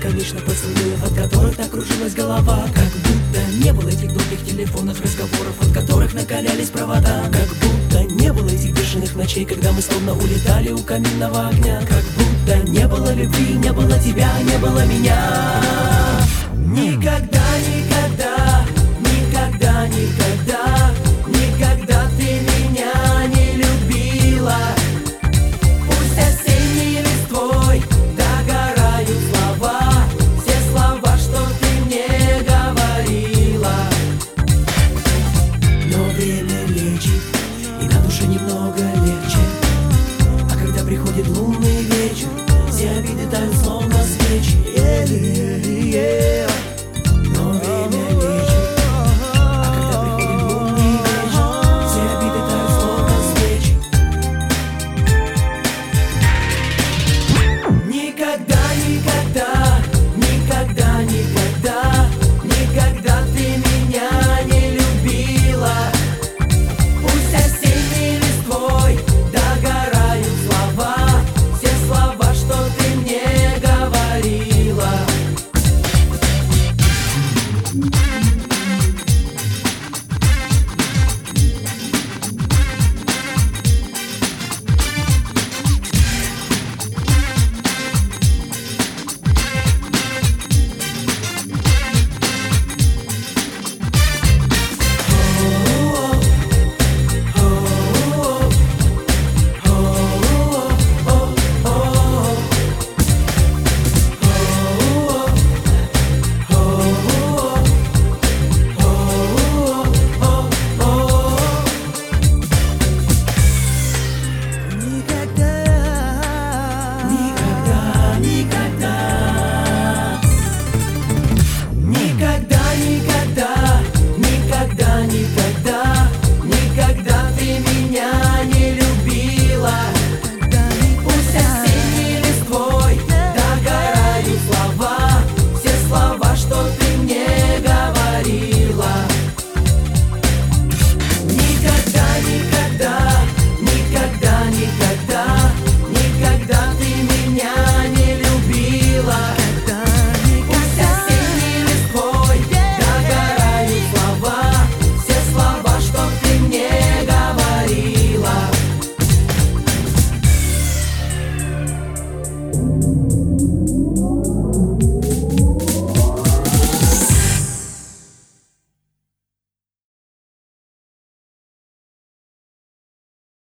бесконечно поцелуев, от которых так кружилась голова. Как будто не было этих долгих телефонных разговоров, от которых накалялись провода. Как будто не было этих бешеных ночей, когда мы словно улетали у каминного огня. Как будто не было любви, не было тебя, не было меня. Никогда, никогда, никогда, никогда, никогда ты меня не любила. Пусть осенней листвой догорают слова, все слова, что ты мне говорила. Но время лечит, и на душе немного легче. А когда приходит лунный вечер, все обиды тают словно свечи. Но время лечит, а когда приходит лунный вечер, все обиды тают словно свечи. Никогда, никогда, никогда, никогда, никогда ты меня не любила. Пусть осенней листвой догорают слова, все слова, что ты мне говорила.